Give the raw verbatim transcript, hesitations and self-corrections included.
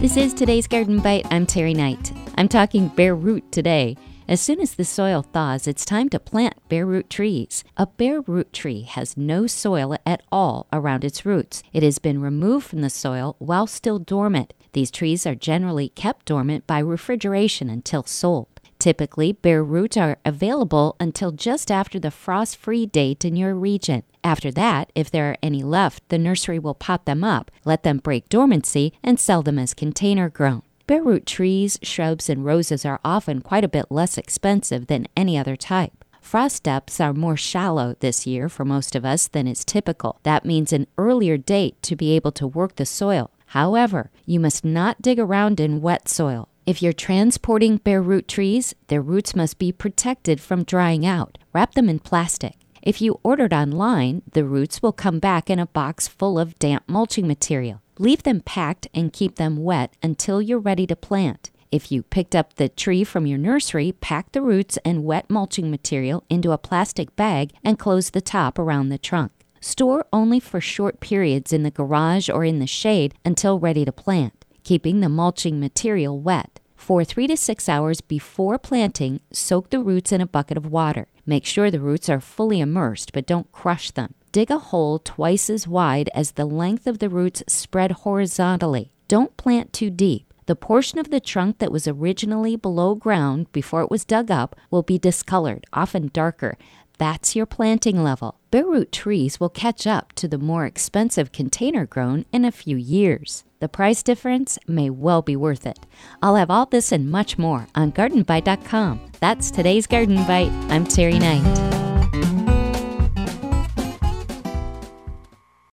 This is today's Garden Bite. I'm Terry Knight. I'm talking bare root today. As soon as the soil thaws, it's time to plant bare root trees. A bare root tree has no soil at all around its roots. It has been removed from the soil while still dormant. These trees are generally kept dormant by refrigeration until sold. Typically, bare roots are available until just after the frost-free date in your region. After that, if there are any left, the nursery will pot them up, let them break dormancy, and sell them as container grown. Bare root trees, shrubs, and roses are often quite a bit less expensive than any other type. Frost depths are more shallow this year for most of us than is typical. That means an earlier date to be able to work the soil. However, you must not dig around in wet soil. If you're transporting bare root trees, their roots must be protected from drying out. Wrap them in plastic. If you ordered online, the roots will come back in a box full of damp mulching material. Leave them packed and keep them wet until you're ready to plant. If you picked up the tree from your nursery, pack the roots and wet mulching material into a plastic bag and close the top around the trunk. Store only for short periods in the garage or in the shade until ready to plant, keeping the mulching material wet. For three to six hours before planting, soak the roots in a bucket of water. Make sure the roots are fully immersed, but don't crush them. Dig a hole twice as wide as the length of the roots spread horizontally. Don't plant too deep. The portion of the trunk that was originally below ground before it was dug up will be discolored, often darker. That's your planting level. Bare root trees will catch up to the more expensive container grown in a few years. The price difference may well be worth it. I'll have all this and much more on garden bite dot com. That's today's Garden Bite. I'm Terry Knight.